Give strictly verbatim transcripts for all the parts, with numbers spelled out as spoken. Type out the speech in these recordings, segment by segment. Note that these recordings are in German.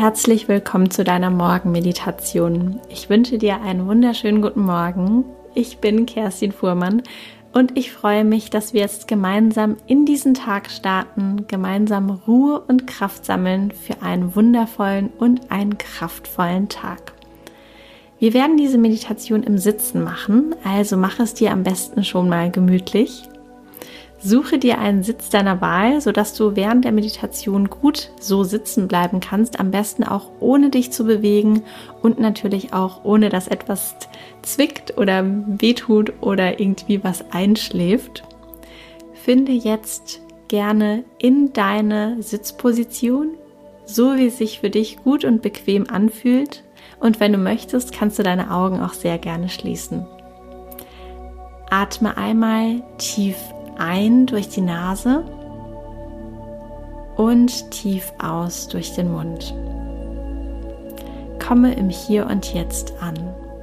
Herzlich willkommen zu deiner Morgenmeditation. Ich wünsche dir einen wunderschönen guten Morgen. Ich bin Kerstin Fuhrmann und ich freue mich, dass wir jetzt gemeinsam in diesen Tag starten, gemeinsam Ruhe und Kraft sammeln für einen wundervollen und einen kraftvollen Tag. Wir werden diese Meditation im Sitzen machen, also mach es dir am besten schon mal gemütlich. Suche dir einen Sitz deiner Wahl, sodass du während der Meditation gut so sitzen bleiben kannst, am besten auch ohne dich zu bewegen und natürlich auch ohne, dass etwas zwickt oder wehtut oder irgendwie was einschläft. Finde jetzt gerne in deine Sitzposition, so wie es sich für dich gut und bequem anfühlt, und wenn du möchtest, kannst du deine Augen auch sehr gerne schließen. Atme einmal tief ein durch die Nase und tief aus durch den Mund. Komme im Hier und Jetzt an.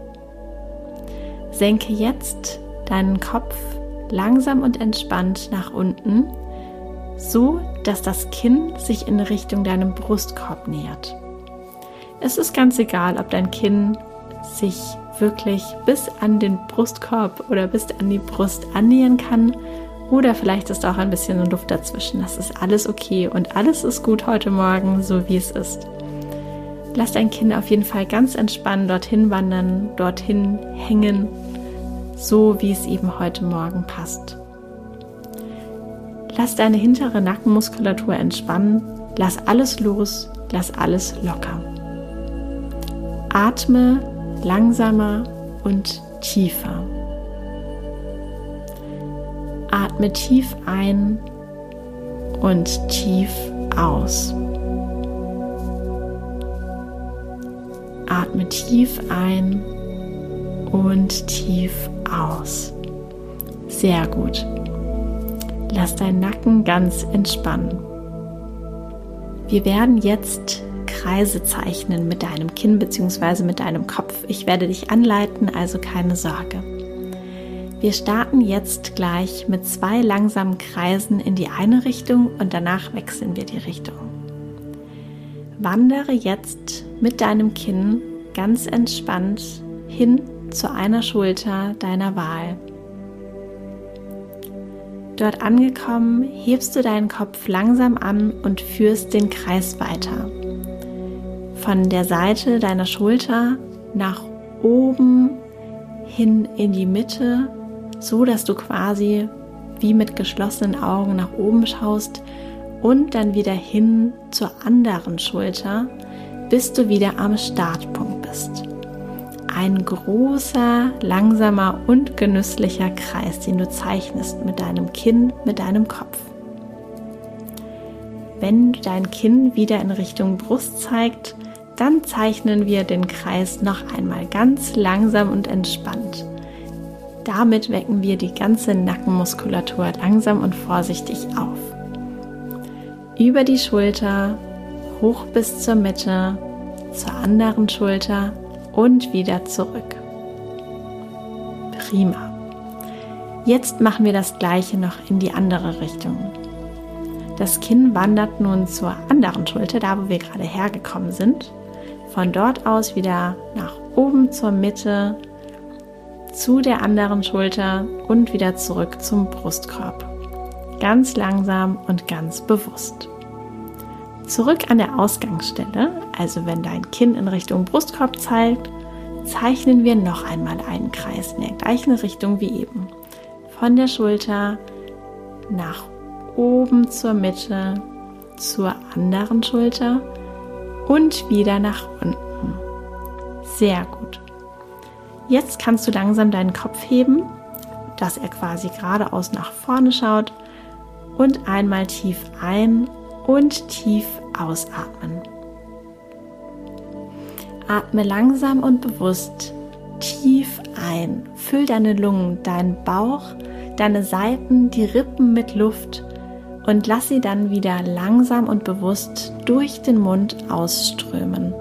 Senke jetzt deinen Kopf langsam und entspannt nach unten, so dass das Kinn sich in Richtung deinem Brustkorb nähert. Es ist ganz egal, ob dein Kinn sich wirklich bis an den Brustkorb oder bis an die Brust annähern kann. Oder vielleicht ist auch ein bisschen Luft dazwischen. Das ist alles okay und alles ist gut heute Morgen, so wie es ist. Lass dein Kinn auf jeden Fall ganz entspannt dorthin wandern, dorthin hängen, so wie es eben heute Morgen passt. Lass deine hintere Nackenmuskulatur entspannen, lass alles los, lass alles locker. Atme langsamer und tiefer. Atme tief ein und tief aus. Atme tief ein und tief aus. Sehr gut. Lass deinen Nacken ganz entspannen. Wir werden jetzt Kreise zeichnen mit deinem Kinn bzw. mit deinem Kopf. Ich werde dich anleiten, also keine Sorge. Wir starten jetzt gleich mit zwei langsamen Kreisen in die eine Richtung und danach wechseln wir die Richtung. Wandere jetzt mit deinem Kinn ganz entspannt hin zu einer Schulter deiner Wahl. Dort angekommen, hebst du deinen Kopf langsam an und führst den Kreis weiter. Von der Seite deiner Schulter nach oben hin in die Mitte, so dass du quasi wie mit geschlossenen Augen nach oben schaust und dann wieder hin zur anderen Schulter, bis du wieder am Startpunkt bist. Ein großer, langsamer und genüsslicher Kreis, den du zeichnest mit deinem Kinn, mit deinem Kopf. Wenn dein Kinn wieder in Richtung Brust zeigt, dann zeichnen wir den Kreis noch einmal ganz langsam und entspannt. Damit wecken wir die ganze Nackenmuskulatur langsam und vorsichtig auf. Über die Schulter, hoch bis zur Mitte, zur anderen Schulter und wieder zurück. Prima. Jetzt machen wir das Gleiche noch in die andere Richtung. Das Kinn wandert nun zur anderen Schulter, da wo wir gerade hergekommen sind. Von dort aus wieder nach oben zur Mitte, zu der anderen Schulter und wieder zurück zum Brustkorb. Ganz langsam und ganz bewusst. Zurück an der Ausgangsstelle, also wenn dein Kinn in Richtung Brustkorb zeigt, zeichnen wir noch einmal einen Kreis in der gleichen Richtung wie eben. Von der Schulter nach oben zur Mitte, zur anderen Schulter und wieder nach unten. Sehr gut. Jetzt kannst du langsam deinen Kopf heben, dass er quasi geradeaus nach vorne schaut und einmal tief ein- und tief ausatmen. Atme langsam und bewusst tief ein. Füll deine Lungen, deinen Bauch, deine Seiten, die Rippen mit Luft und lass sie dann wieder langsam und bewusst durch den Mund ausströmen.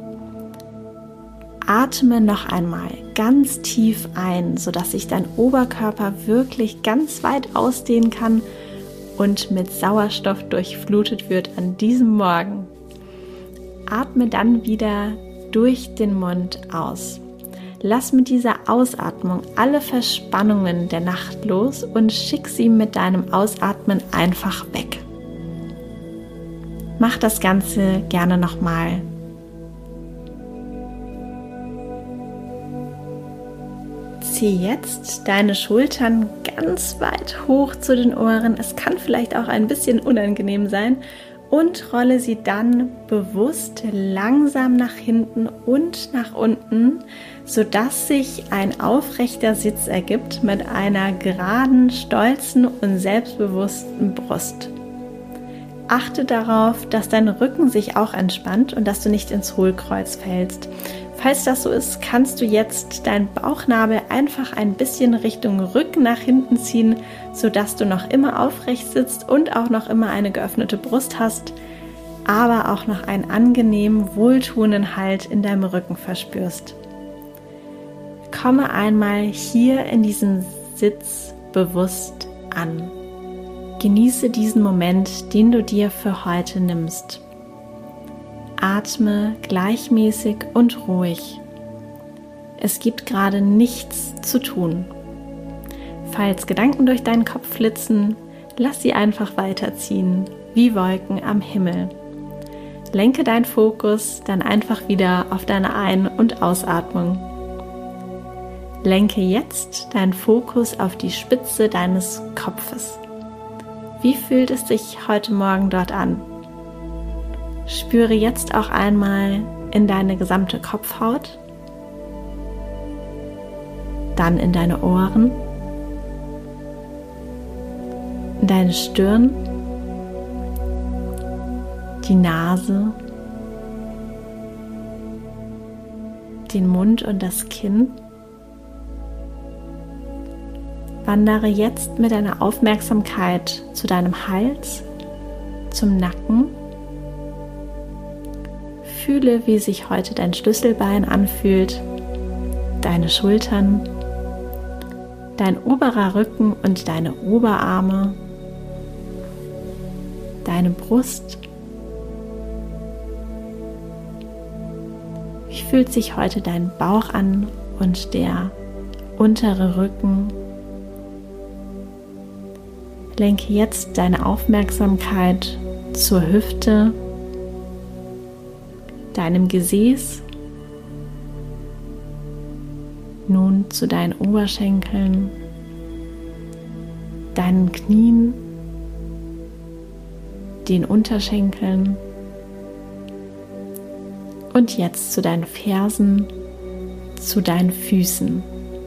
Atme noch einmal ganz tief ein, sodass sich dein Oberkörper wirklich ganz weit ausdehnen kann und mit Sauerstoff durchflutet wird an diesem Morgen. Atme dann wieder durch den Mund aus. Lass mit dieser Ausatmung alle Verspannungen der Nacht los und schick sie mit deinem Ausatmen einfach weg. Mach das Ganze gerne nochmal. Zieh jetzt deine Schultern ganz weit hoch zu den Ohren. Es kann vielleicht auch ein bisschen unangenehm sein. Und rolle sie dann bewusst langsam nach hinten und nach unten, sodass sich ein aufrechter Sitz ergibt mit einer geraden, stolzen und selbstbewussten Brust. Achte darauf, dass dein Rücken sich auch entspannt und dass du nicht ins Hohlkreuz fällst. Falls das so ist, kannst du jetzt deinen Bauchnabel einfach ein bisschen Richtung Rücken nach hinten ziehen, sodass du noch immer aufrecht sitzt und auch noch immer eine geöffnete Brust hast, aber auch noch einen angenehmen, wohltuenden Halt in deinem Rücken verspürst. Komme einmal hier in diesen Sitz bewusst an. Genieße diesen Moment, den du dir für heute nimmst. Atme gleichmäßig und ruhig. Es gibt gerade nichts zu tun. Falls Gedanken durch deinen Kopf flitzen, lass sie einfach weiterziehen, wie Wolken am Himmel. Lenke deinen Fokus dann einfach wieder auf deine Ein- und Ausatmung. Lenke jetzt deinen Fokus auf die Spitze deines Kopfes. Wie fühlt es sich heute Morgen dort an? Spüre jetzt auch einmal in deine gesamte Kopfhaut, dann in deine Ohren, in deine Stirn, die Nase, den Mund und das Kinn. Wandere jetzt mit deiner Aufmerksamkeit zu deinem Hals, zum Nacken. Fühle, wie sich heute dein Schlüsselbein anfühlt, deine Schultern, dein oberer Rücken und deine Oberarme, deine Brust. Wie fühlt sich heute dein Bauch an und der untere Rücken? Lenke jetzt deine Aufmerksamkeit zur Hüfte, deinem Gesäß, nun zu deinen Oberschenkeln, deinen Knien, den Unterschenkeln und jetzt zu deinen Fersen, zu deinen Füßen.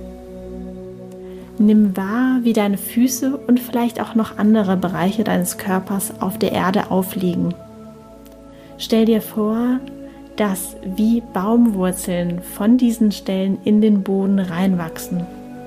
Nimm wahr, wie deine Füße und vielleicht auch noch andere Bereiche deines Körpers auf der Erde aufliegen. Stell dir vor, dass wie Baumwurzeln von diesen Stellen in den Boden reinwachsen.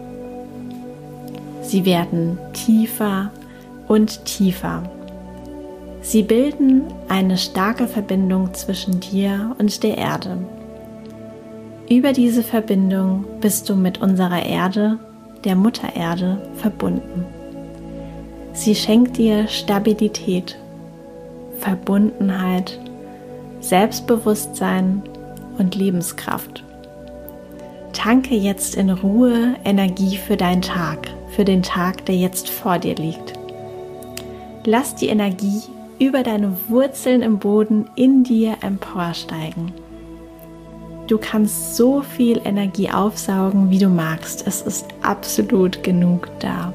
Sie werden tiefer und tiefer. Sie bilden eine starke Verbindung zwischen dir und der Erde. Über diese Verbindung bist du mit unserer Erde, der Mutter Erde, verbunden. Sie schenkt dir Stabilität, Verbundenheit, Selbstbewusstsein und Lebenskraft. Tanke jetzt in Ruhe Energie für deinen Tag, für den Tag, der jetzt vor dir liegt. Lass die Energie über deine Wurzeln im Boden in dir emporsteigen. Du kannst so viel Energie aufsaugen, wie du magst. Es ist absolut genug da.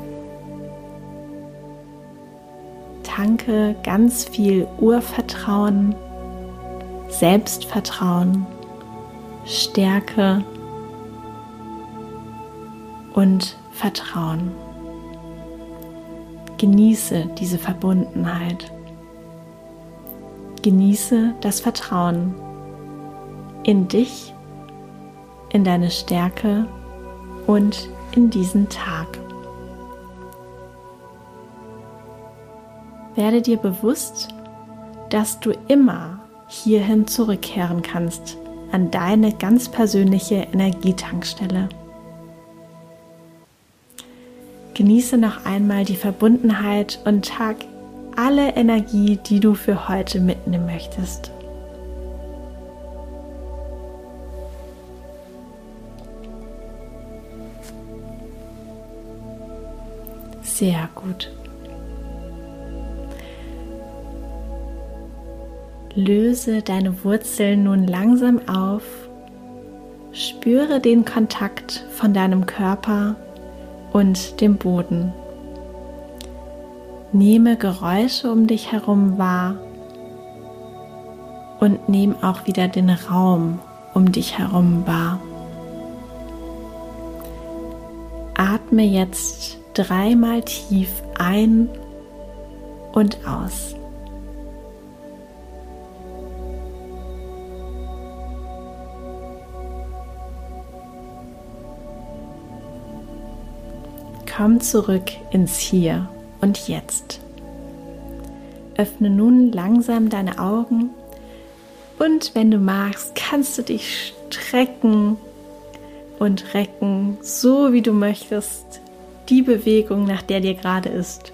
Tanke ganz viel Urvertrauen, Selbstvertrauen, Stärke und Vertrauen. Genieße diese Verbundenheit. Genieße das Vertrauen in dich, in deine Stärke und in diesen Tag. Werde dir bewusst, dass du immer hierhin zurückkehren kannst, an deine ganz persönliche Energietankstelle. Genieße noch einmal die Verbundenheit und tag alle Energie, die du für heute mitnehmen möchtest. Sehr gut. Löse deine Wurzeln nun langsam auf. Spüre den Kontakt von deinem Körper und dem Boden. Nehme Geräusche um dich herum wahr und nimm auch wieder den Raum um dich herum wahr. Atme jetzt dreimal tief ein und aus. Komm zurück ins Hier und Jetzt. Öffne nun langsam deine Augen und wenn du magst, kannst du dich strecken und recken, so wie du möchtest, die Bewegung, nach der dir gerade ist.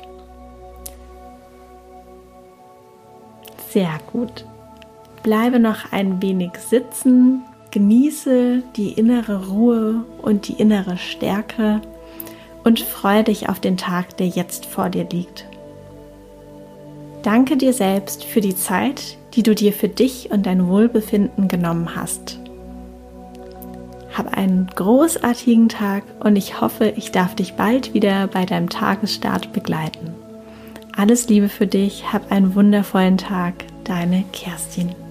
Sehr gut. Bleibe noch ein wenig sitzen, genieße die innere Ruhe und die innere Stärke und freue dich auf den Tag, der jetzt vor dir liegt. Danke dir selbst für die Zeit, die du dir für dich und dein Wohlbefinden genommen hast. Hab einen großartigen Tag und ich hoffe, ich darf dich bald wieder bei deinem Tagesstart begleiten. Alles Liebe für dich, hab einen wundervollen Tag, deine Kerstin.